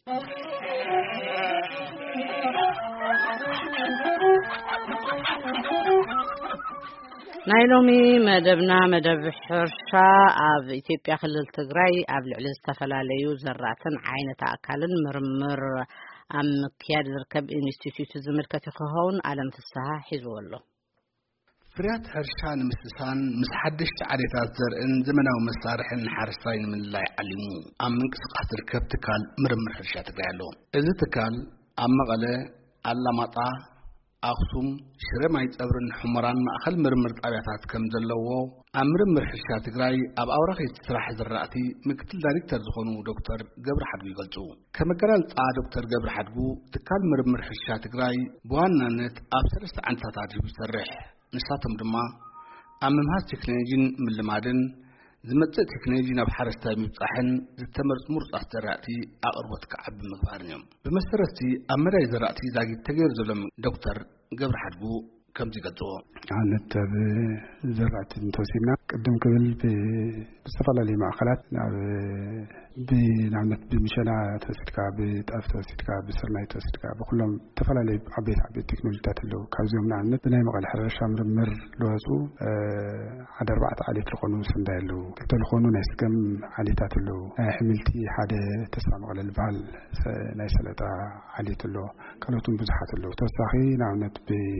ናይሎሚ መደብ ሕርሻ ኣብ ኢትዮጵያ ክልል ትግራይ ኣብ ልዕሊ ዝተፈላለዩ ዘራእትን ዓይነት ኣካልን ምርምር ኣብ ምክያድ ዝርከብ ኢንስቲትዩት ዝምልከት ይኸውን ዓለም ፍስሓ ሒዝዎሎ ፍርያት ሕርሻ ንምስሳን ምስ ሓድሽቲ ዓሌታት ዘርእን ዘመናዊ መሳርሕን ሓረስታይ ንምልላይ ዓሊሙ ኣብ ምንቅስቃስ ዝርከብ ትካል ምርምር ሕርሻ ትግራይ ኣሎ። እዚ ትካል ኣብ መቐለ፣ ኣላማጣ፣ ኣክሱም፣ ሽረ ማይ ፀብርን ሕመራን ማእከል ምርምር ጣብያታት ከም ዘለዎ ኣብ ምርምር ሕርሻ ትግራይ ኣብ ኣውራኺ ስራሕ ዝራእቲ ምክትል ዳይሬክተር ዝኾኑ ዶክተር ገብረ ሓድጉ ይገልጹ። ከመገላልጻ ዶክተር ገብረ ሓድጉ ትካል ምርምር ሕርሻ ትግራይ ብዋናነት ኣብ 3 ዓንድታት ይሰርሕ። ንሳቶም ድማ ኣብ ምምሃዝ ቴክኖሎጂን ምልማድን ዝመጽእ ቴክኖሎጂ ናብ ሓረስታይ ምብጻሕን ዝተመርጹ ምርጻት ዘራእቲ ኣቕርቦት ከዓቢ ምግባርን እዮም። ብመሰረቲ ኣብ መዳይ ዘራእቲ ዛጊድ ተገይሩ ዘሎም ዶክተር ገብረ ሓድጉ ከምዚ ገልጹ። ዓነት ዘራእቲ እንተወሲድና ቅድም ክብል ብዝተፈላለዩ ማእከላት ብናምነት ብምሸላ ተወሲድካ ብጣፍ ተወሲድካ ብስርናይ ተወሲድካ ብኩሎም ተፈላለዩ ዓበይቲ ቴክኖሎጂታት ኣለዉ። ካብዚኦም ንኣብነት ብናይ መቐለ ሕርሻ ምርምር ዝወፁ ሓደ 4 ዓሌት ዝኾኑ ስንዳይ ኣለዉ። ክልተ ዝኾኑ ናይ ስገም ዓሌታት ኣለዉ። ናይ ኣሕምልቲ ሓደ ተስፋ መቐለ ዝበሃል ናይ ሰላጣ ዓሌት ኣሎ። ካልኦትን ብዙሓት ኣለዉ። ተወሳኺ ንኣብነት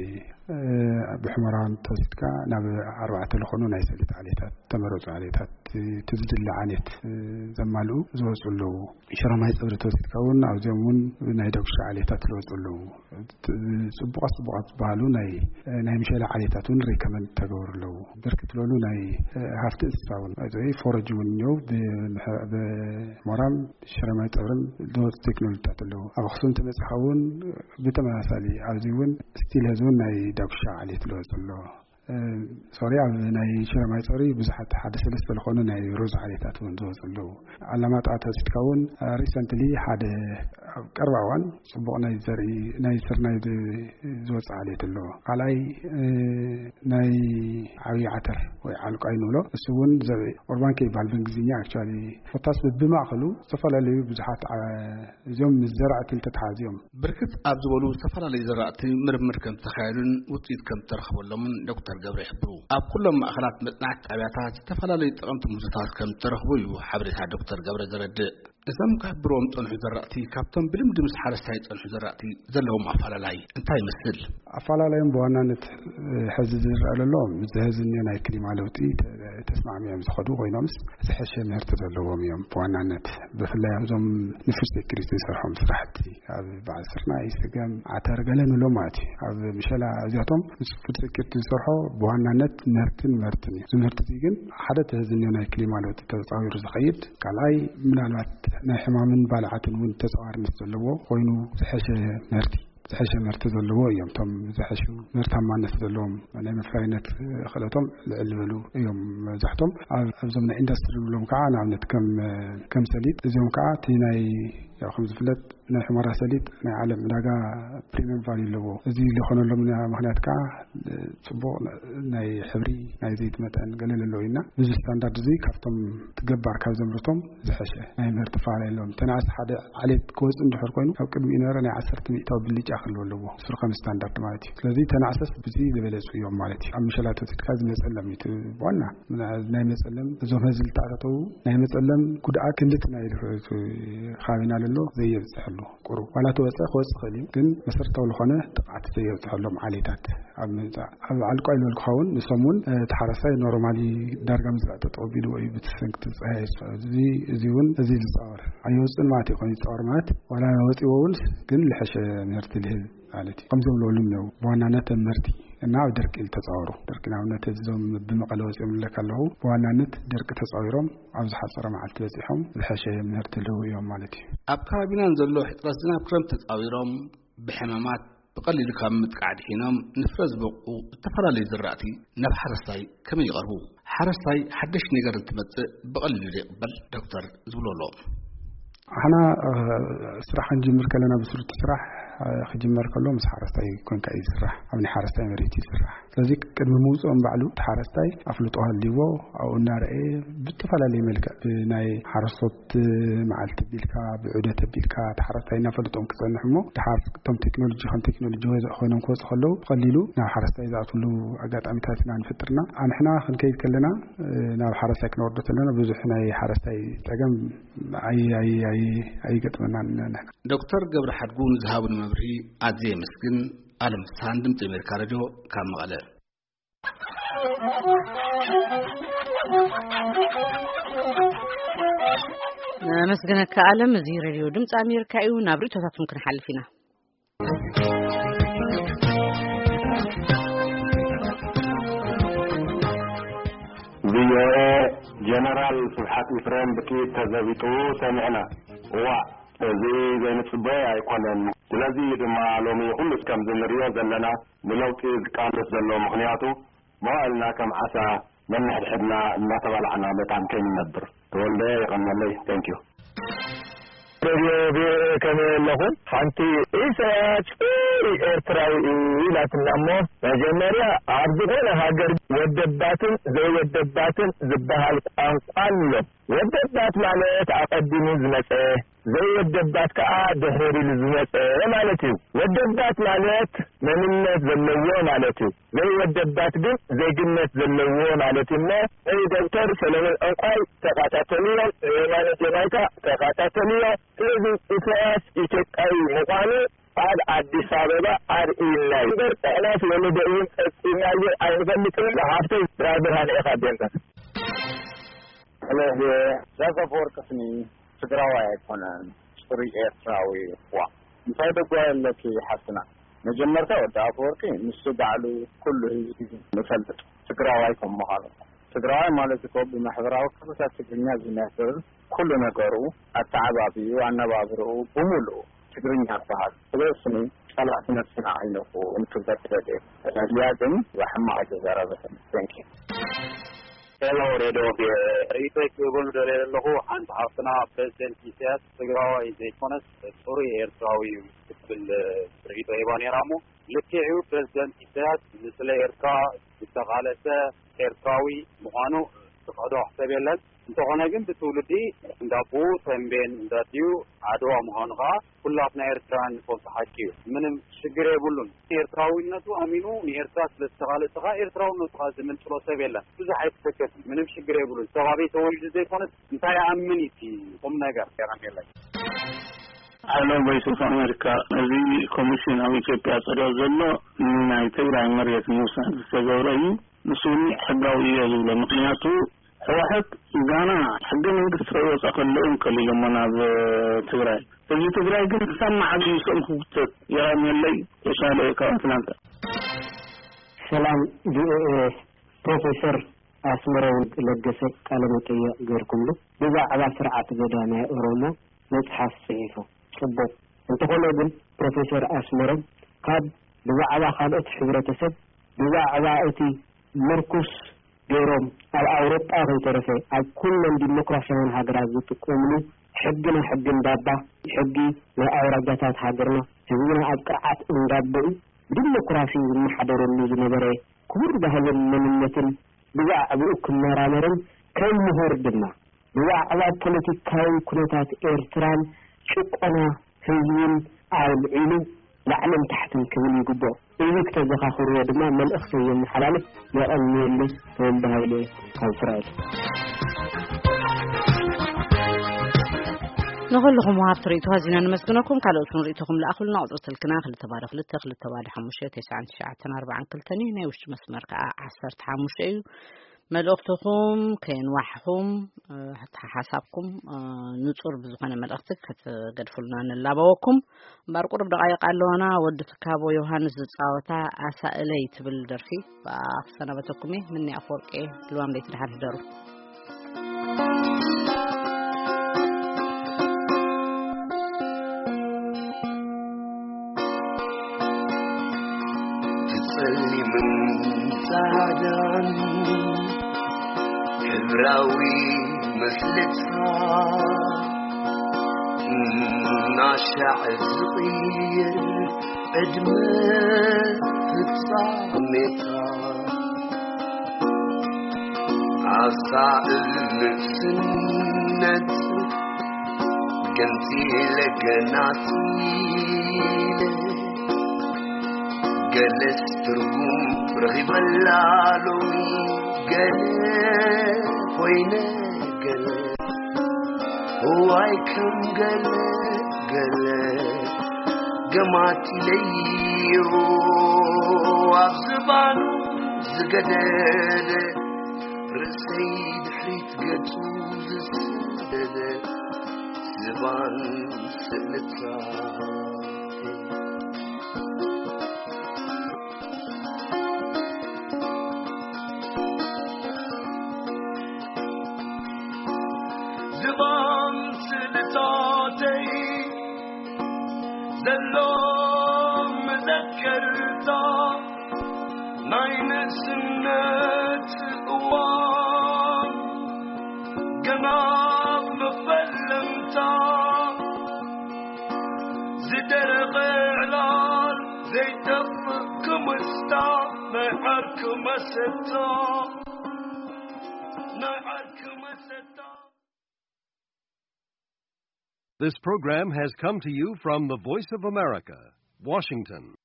ብሕመራን ተወሲድካ ናብ 4 ዝኾኑ ናይ ሰሊጥ ዓሌታት ተመረፁ ዓሌታት ትዝድለ ዓሌት ዘማልኡ ዝወፁ ኣለዉ። ሽረማይ ፀብሪ ተወሲድካ እውን ኣብዚኦም እውን ናይ ዳጉሻ ዓሌታት ዝወፁ ኣለዉ። ጽቡቓት ዝበሃሉ ናይ ምሸላ ዓሌታት እውን ሪከመንድ ተገብሩ ኣለዉ። ብርክት ዝበሉ ናይ ሃፍቲ እንስሳ እውን ፎረጅ እውን እኒአው ብሕመራን ሽረማይ ፀብርን ዝወፁ ቴክኖሎጂታት ኣለዉ። ኣብ ኣክሱም ተበፂሕካ እውን ብተመሳሳሊ ኣብዚ እውን ስቲል ህዝቡን ናይ ዳጉሻ ዓሌት ዝወፁ ኣለዉ። ሶሪ ኣብ ናይ ሽረማይ ፀብሪ ብዙሓት ሓደ 3 ዝኾኑ ናይ ሮዝ ዓሌታት እውን ዝወፁ ኣለዉ። ኣላማጣ ተወሲድካ እውን ሪሰንትሊ ሓደ ኣብ ቀረባ እዋን ጽቡቕ ናይ ዘርኢ ናይ ስርናይ ዝወፅ ዓሌት ኣለዎ። ካልኣይ ናይ ዓብዪ ዓተር ወይ ዓልቋይ ንብሎ እሱ እውን ኦርባንኬ ይበሃል ብእንግሊዝኛ ኣክቹዋሊ ኮታስ ብማእኸሉ ዝተፈላለዩ ብዙሓት እዚኦም ምስ ዘራእቲ ተተሓዚኦም ብርክት ኣብ ዝበሉ ዝተፈላለዩ ዘራእቲ ምርምር ከም ተኻየዱን ውፅኢት ከም ተረኽበሎምን ዶክተር ገብረ ይሕብሩ። ኣብ ኩሎም ማእኸላት መጽናዕቲ ጣብያታት ዝተፈላለዩ ጠቐምቲ ምህዞታት ከም ተረኽቡ እዩ ሓበሬታ ዶክተር ገብረ ዘረድእ። እዞም ክሕብሮም ፀንሑ ዘራእቲ ካብቶም ብልምዲ ምስ ሓረስታይ ፀንሑ ዘራእቲ ዘለዎም ኣፈላላይ እንታይ ይመስል? ኣፈላላዮም ብዋናነት ሕዚ ዝረአ ዘሎ ዝህዝኒ ናይ ክሊማ ለውጢ ተስማዕሚዮም ዝኸዱ ኮይኖምስ ዝሐሸ ምህርቲ ዘለዎም እዮም። ብዋናነት ብፍላይ ኣብዞም ንፉድ ሴኩሪቲ ዝሰርሖም ስራሕቲ ኣብ በዓል ስርናይ፣ ስገም፣ ዓተር ገለ ንብሎም ማለት እዩ። ኣብ ምሸላ እዚኣቶም ንፉድ ሴኩሪቲ ዝሰርሖ ብዋናነት ምህርትን እዩ። እዚ ምህርቲ እዚ ግን ሓደ ተህዝኒ ናይ ክሊማ ለውጢ ተፃዊሩ ዝኸይድ ካልኣይ ምናልባት ናይ ሕማምን ባልዓትን እውን ተፃዋርነት ዘለዎ ኮይኑ ዝሐሸ ምህርቲ ዘለዎ እዮም። እቶም ዝሐሹ ምርታማነት ዘለዎም ናይ መፍራይነት ክእለቶም ልዕል ዝበሉ እዮም መብዛሕቶም። ኣብዞም ናይ ኢንዱስትሪ ንብሎም ከዓ ንኣብነት ከም ሰሊጥ እዚኦም ከዓ እቲ ናይ ያው ከም ዝፍለጥ ናይ ሕመራ ሰሊጥ ናይ ዓለም ዕዳጋ ፕሪሚየም ቫልዩ ኣለዎ። እዚ ዝኾነሎም ምክንያት ከዓ ጽቡቕ ናይ ሕብሪ ናይ ዘይት መጠን ገለ ኣለዎ ኢና ብዙ ስታንዳርድ እዚ ካብቶም ትገባር ካብ ዘምርቶም ዝሐሸ ናይ ምህርቲ ፋልዩ ኣለዎም። ተናእስ ሓደ ዓሌት ክወፅእ እንድሕር ኮይኑ ኣብ ቅድሚ ነበረ ናይ 10 ሚእታዊ ብልጫ ክህልዎ ኣለዎ እሱ ከም ስታንዳርድ ማለት እዩ። ስለዚ ተናእሰስ ብዚ ዝበለፁ እዮም ማለት እዩ። ኣብ ምሸላ ተወሲድካ ዝመፀለም እዩ ዋና ናይ መፀለም እዞም ህዝቢ ዝተኣታተው ናይ መፀለም ጉድኣት ክንድት ናይ ካቢና ኣሎ ዘየብፅሐሉ ቁሩ ዋላ ተወፅእ ክወፅእ ክእል እዩ ግን መሰረታዊ ዝኾነ ጥቕዓት ዘየብፅሐሎም ዓሌታት ኣብ ዓልቋይ ልበልክኸውን ንሶም እውን ተሓረሳይ ኖርማሊ ዳርጋ ምዝራእ ተጠቢሉ ወይ ብትሰንክቲ ፀሓይ እዚ እውን እዚ ዝፃወር ኣይወፅን ማለት እዩ። ኮይኑ ዝፃወር ማለት ዋላ ወፂዎ እውን ግን ልሐሸ ምህርቲ ልህብ ማለት እዩ። ከምዚኦም ዝበሉን ነው ብዋናነት ምህርቲ እና ኣብ ደርቂ ተፃወሩ ደርቂ ናብነት እዞም ብመቐለ ወፂኦም ልለካ ኣለዉ ብዋናነት ደርቂ ተፃዊሮም ኣብ ዝሓፀረ መዓልቲ በፂሖም ዝሐሸ ምህርቲ ልህቡ እዮም ማለት እዩ። ኣብ ከባቢናን ዘሎ ሕፅረት ዝናብ ክረምቲ ተፃዊሮም ብሕማማት ብቐሊሉ ካብ ምጥቃዕ ድሒኖም ንፍረ ዝበቁ ዝተፈላለዩ ዝራእቲ ናብ ሓረስታይ ከመይ ይቐርቡ? ሓረስታይ ሓደሽ ነገር እንትመፅእ ብቐሊሉ ይቕበል ዶክተር ዝብለሎ احنا صراحه نجمر كلنا بصوره صراح خجمر كلهم حرستاي يكون كاي صراح ابني حرستاي مريتي صراح ስለዚህ ቅድሚ ምውፅኦም ባዕሉ ተሓረስታይ ኣፍልጦ ሃልይዎ ኣብኡ እናርአ ብዝተፈላለየ መልክዕ ብናይ ሓረስቶት መዓልቲ ቢልካ ብዑደት ቢልካ ተሓረስታይ እናፈልጦም ክፀንሕ እሞ ድሓር እቶም ቴክኖሎጂ ኮይኖም ክወፅእ ከለዉ ቀሊሉ ናብ ሓረስታይ ዝኣትውሉ ኣጋጣሚታት ኢና ንፍጥርና ኣንሕና ክንከይድ ከለና ናብ ሓረስታይ ክንወርዶ ከለና ብዙሕ ናይ ሓረስታይ ፀገም ኣይገጥመናን ንሕና ዶክተር ገብረ ሓድጉን ዝሃቡን መብርሂ ኣዝየ መስግን ዓለም ሳንድም ተመርካ ረጆ ካብ መቐለ መስገነካ ዓለም እዚ ሬድዮ ድምጽ ኣሜሪካ እዩ ናብ ሪቶታቱን ክንሓልፍ ኢና ቪኦኤ ጀነራል ስብሓት ኢፍሬም ብቂ ተዘቢጡ ሰሚዕና ዋ እዚ ዘይንጽበይ ኣይኮነን ስለዚህ ድማ ሎሚ ሁሉ እስከም ዝንሪዮ ዘለና ንለውጢ ዝቃለስ ዘሎ ምክንያቱ መዋዕልና ከም ዓሳ መንሕድሕድና እናተባልዕና በጣም ከይንነብር ተወልደ ይቀመለይ ቴንክ ዩ ቪኦኤ ከመለኹም ሓንቲ ኢሳያስ ኤርትራዊ ኢላትናሞ መጀመሪያ ኣብ ዝኾነ ሃገር ወደባትን ዘይወደባትን ዝበሃል ቋንቋ ኣሎ ወደባት ማለት ኣቀዲሙ ዝመፀ ዘይወደባት ከዓ ድሕሪ ዝመፀ ማለት እዩ ወደባት ማለት መንነት ዘለዎ ማለት እዩ ዘይወደባት ግን ዜግነት ዘለዎ ማለት እዩ ናይ ዶክተር ሰለሞን እንቋይ ተኸታተልዮም ማለት የማይታ ተኸታተልዮም ስለዚህ ኢሳያስ ኢትዮጵያዊ ምዃኑ ኣብ አዲስ አበባ አርኢናይ በርጣናት ወለደውን ጽናየ አይፈልጥም ለሀብተ ብርሃን ያካደንታ ስለዚህ ዘፈወር ቅስኒ ትግራዋይ አይኮነን ጥሪ ኤርትራዊ ዋ እንታይ ደጓለኪ ሐስና መጀመርታ ወደ አፈወርቂ ንሱ ባዕሉ ኩሉ ህዝብ መፈልጥ ትግራዋይ ከመሃሉ ትግራዋይ ማለት እኮ በማህበራዊ ክፍተት ትግርኛ ዝነፍር ኩሉ ነገሩ አጣባቢው አነባብሩ በሙሉ ትግርኛ ባህል ስለስኒ ጸላት ነፍስና አይነፉ እንትበተደ ያድም ወሐማ አጀዛራበት ቴንክ ዩ Hello, Radio Repeat ጎንደሬለሁ አንተ ሀፍና ፕሬዝዳንት ኢሳያስ ትግራዋይ ዘይኮነስ ጦሪ ኤርትራዊ ክብል ሪቶ ይባኔራሙ ለከዩ ፕሬዝዳንት ኢሳያስ ስለ ኤርትራ ተቃለሰ ኤርትራዊ መሆኑ ተቀዶ ሐሰበለን እንተሆነ ግን በትውልዲ እንዳቡ ተንቤን እንዳቲዩ አድዋ መሆኑጋ ሁላትና ኤርትራን ተሳሐቂው ምንም ችግር የቡሉን ኤርትራዊነቱ አሚኑ ኤርትራ ስለተቃለሰጋ ኤርትራውነቱ ዘመን ጥሎ ሰበለን ብዙ አይተከት ምንም ችግር የቡሉን ተባቢ ተወልጅ ዘይኮነ እንታይ አምኒቲ ቁም ነገር ያራሜላይ አሎ ቮይስ ኦፍ አሜሪካ እዚ ኮሚሽን ኣብ ኢትዮጵያ ጸደው ዘሎ ናይ ትግራይ መሬት ሙሳን ተገበረዩ ንሱኒ ሕጋዊ እዩ ለምክንያቱ ህወሓት ጋና ሕገ መንግስት ወጻከለውን ከሊሎም መናብ ትግራይ እዚ ትግራይ ግን ሰማዕ ቢሶም ክውተት ያራሜላይ ተሻለ ከአትላንታ ሰላም ፕሮፌሰር አስመረው ለገሰ ቃለ መጠይቅ ገርኩምሉ በዛዕባ ስርዓት ገዳና ኦሮሞ መጽሐፍ ጽሒፉ ጽቡቅ እንተኾነ ግን ፕሮፌሰር አስመረው ካብ በዛዕባ ካልኦት ሕብረተሰብ በዛዕባ እቲ ምርኩስ ገሮም ኣብ አውሮፓ ከተረፈ ኣብ ኩሉም ዲሞክራሲያዊ ሃገራት ዝጥቀምሉ ሕግን ዳባ ሕጊ ናይ አውራጃታት ሃገርና ህዝብና ኣብ ቅርዓት እንዳበኡ ዲሞክራሲ ዝመሓደረሉ ዝነበረ ክቡር ባህልን መንነትን ብዛዕባ ክመራመርን ከም ምሁር ድማ ብዛዕባ ፖለቲካዊ ኩነታት ኤርትራን ጭቆና ህዝብን አልዒሉ ላዕልን ታሕትን ክብል ይግቦ እዚ ከተዘኻኽሩ ድማ መልእኽቲ የመሓላልፍ የቀልየሉ ተወልደ ሃይለ ካብ እስራኤል نقولكم وهابت ريتوها زينا نمسكنكم كالوتون ريتوكم لأخلنا عضو سلكنا خلي تبارك للتخلي تبارك حموشة 9 كلتني نيوش مسمار كعصرت حموشة ملأختكم كين وحهم حتى حسابكم نتصور بزخانة ملأختك قد فلنا نلابوكم بارقرب دقائق قالوا أنا ودتك أبو يوهانس زتصاوتا أسأليت بالدرفي فأخسنا بتكمي مني أفورك إيه الوام ليت الحرف دارو سعدان كبراوي مثلتها ناشع صغير أجمل فتصامتها عصائل سنة كنتي لك ناسيلة جلس ترقم رغب اللالومي جلس وينه جلس هواي كم جلس جمعتي ليو عبزبانو زقدد رسيد حريت قطوز السدد زبان سلتا زبان سلتاتي زلوم مذكرتا ناين سنة قوام قناب مفلمتا زدر غيران زي دفكم استا نحركم استا نحركم استا. This program has come to you from the Voice of America, Washington.